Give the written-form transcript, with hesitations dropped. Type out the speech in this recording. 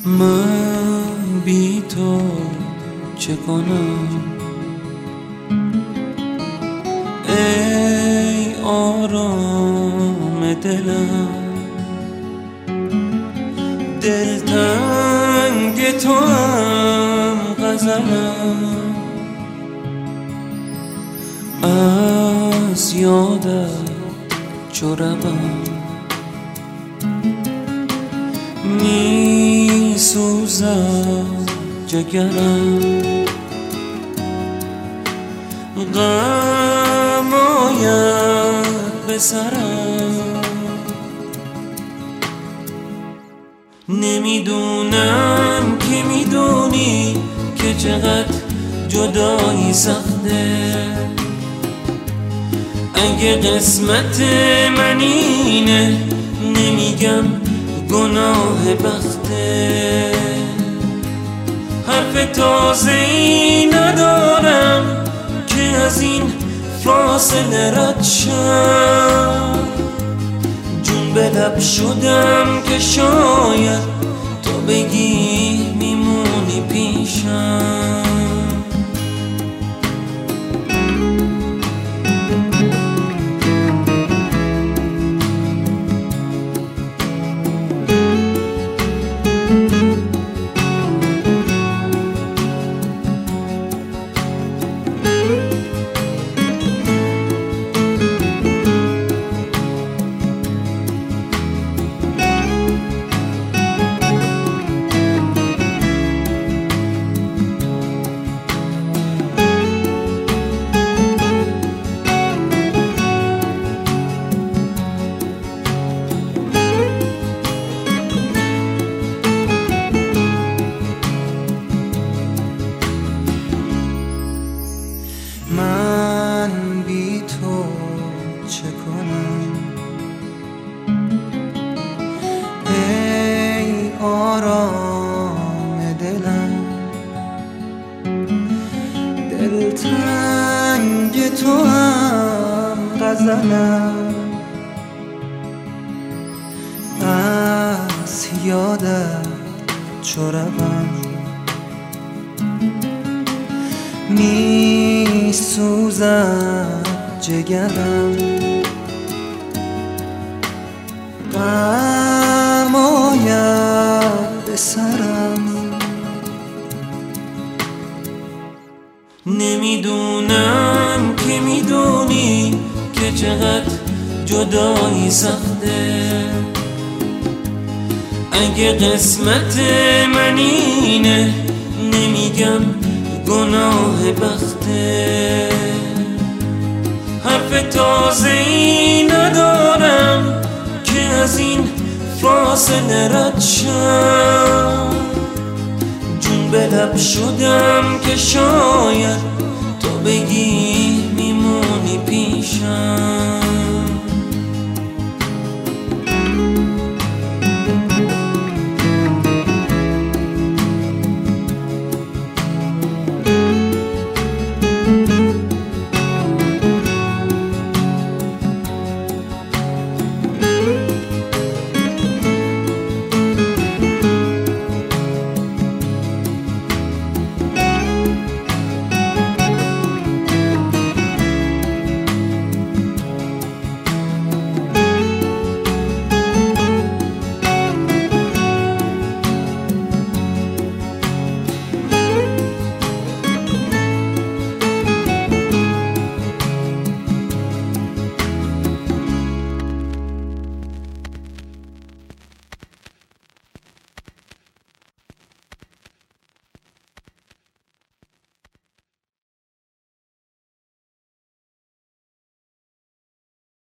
من بی تو چه کنم؟ ای آرام دلم، دلتنگ تو هم غزلم، از یادت چو روم می سوزد جگرم، غم آید به سرم، نمیدونم که میدونی که چقدر جدایی سخته، اگه قسمت من اینه نمیگم گناه بخته، حرف تازه‌ای ندارم که از این فاصله رد شم، جون به لب شدم که شاید تو بگی میمونی پیشم. من بی تو چه کنم؟ ای آرام دلم، دلتنگ تو هم غزلم، از یادت چو روم می سوزد جگرم، غم آید به سرم، نمیدونم که میدونی که چقدر جدایی سخته، اگه قسمت من اینه نمیگم گناه بخته، حرف تازه‌ای ندارم که از این فاصله رد شم، جون به لب شدم که شاید تو بگی میمونی پیشم.